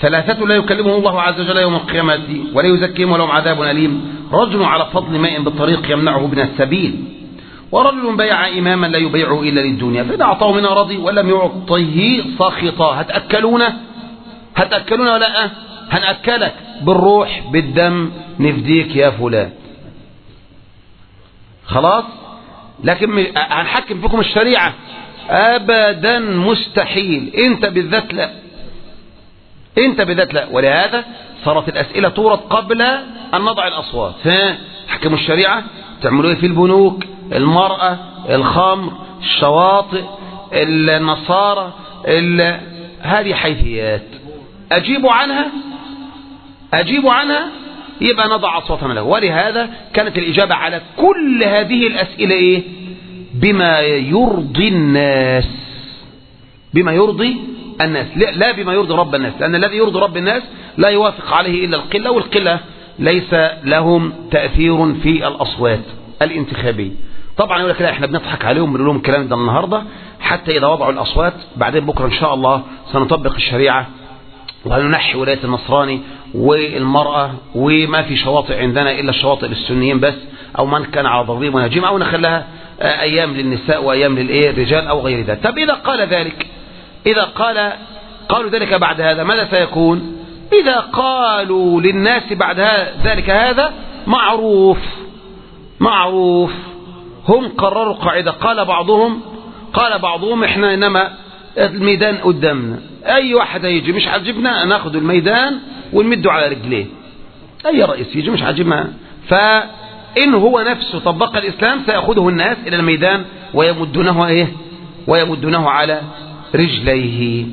ثلاثة لا يكلمهم الله عز وجل يوم القيامة ولا يزكيهم ولهم عذاب أليم: رجل على فضل ماء بالطريق يمنعه من السبيل، ورجل بيع إماما لا يبيعه إلا للدنيا، فإن أعطاه منها رضي ولم يعطيه سخطا. هتأكلونا ولا هنأكلك بالروح بالدم نفديك يا فلان، خلاص، لكن هنحكم فيكم الشريعة أبدا مستحيل. أنت بالذات لا. ولهذا صارت الأسئلة تورد قبل أن نضع الأصوات. حكموا الشريعة، تعملوا ايه في البنوك، المرأة، الخمر، الشواطئ، النصارى، هذه حيثيات. أجيبوا عنها يبقى نضع أصواتنا له. ولهذا كانت الإجابة على كل هذه الأسئلة إيه؟ بما يرضي الناس، بما يرضي الناس، لا بما يرضي رب الناس، لأن الذي يرضي رب الناس لا يوافق عليه إلا القلة، والقلة ليس لهم تأثير في الأصوات الانتخابية. طبعا يقول لك لا احنا بنضحك عليهم، بنقول لهم الكلام ده النهارده حتى إذا وضعوا الأصوات بعدين بكرة إن شاء الله سنطبق الشريعة وهننحي ولاية النصراني والمرأة، وما في شواطئ عندنا إلا الشواطئ للسنيين بس، أو من كان على ضريب ونجيم، أو نخلها أيام للنساء وأيام للرجال أو غير ذلك. طب إذا قال ذلك، قالوا ذلك بعد هذا ماذا سيكون؟ إذا قالوا للناس بعد ذلك هذا معروف هم قرروا قاعدة. قال بعضهم احنا انما الميدان قدامنا، اي واحد هيجي مش عاجبنا ناخد الميدان ونمده على رجليه، اي رئيس يجي مش عاجبنا، فإن هو نفسه طبق الإسلام سيأخذه الناس إلى الميدان ويمدونه على رجليه.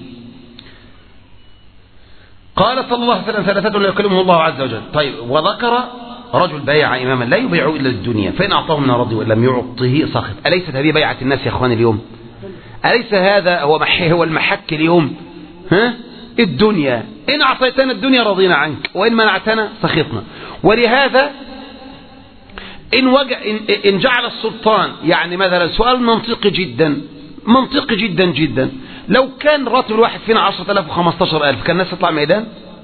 قال صلى الله عليه وسلم: ثلاثة لا يكلمهم الله عز وجل. طيب، وذكر رجل بايع إماما لا يبيعه إلا الدنيا، فإن أعطاه من رضي ولم يعطه سخط. أليست هذه بيعة الناس يا أخوان اليوم؟ أليس هذا هو المحك اليوم؟ الدنيا، إن أعطيتنا الدنيا رضينا عنك، وإن منعتنا سخطنا. ولهذا إن جعل السلطان، يعني مثلا سؤال منطقي جدا جدا، لو كان راتب الواحد فينا 10,000 و15,000 كان الناس تطلع ميدان؟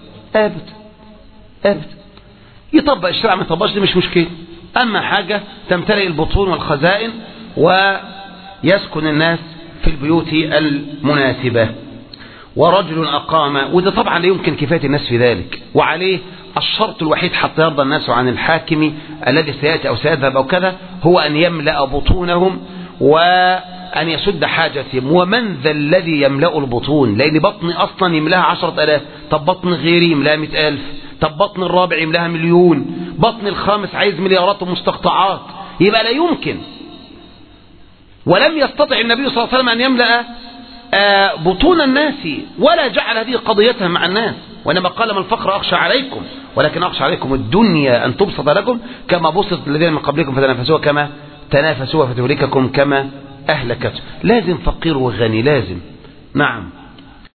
أبد. يطبق الشرع ما يطبقش دي مش مشكلة، أما حاجة تمتلئ البطون والخزائن ويسكن الناس في البيوت المناسبة. ورجل أقام، وده طبعا لا يمكن كفاية الناس في ذلك، وعليه الشرط الوحيد حتى يرضى الناس عن الحاكم الذي سيأتي أو سيذهب أو كذا هو أن يملأ بطونهم وأن يسد حاجتهم. ومن ذا الذي يملأ البطون؟ لأن بطني أصلا يملاها 10,000، طب بطن غيري يملاها 100,000، طب بطن الرابع يملاها 1,000,000، بطن الخامس عايز مليارات ومستقطعات، يبقى لا يمكن. ولم يستطع النبي صلى الله عليه وسلم أن يملأ بطون الناس، ولا جعل هذه قضيتها مع الناس، وإنما قال: ما الفقر أخشى عليكم ولكن أخشى عليكم الدنيا أن تبسط لكم كما بسطت الذين من قبلكم فتنافسوها كما تنافسوها فتهلككم كما أهلكت. لازم فقير وغني، لازم. نعم.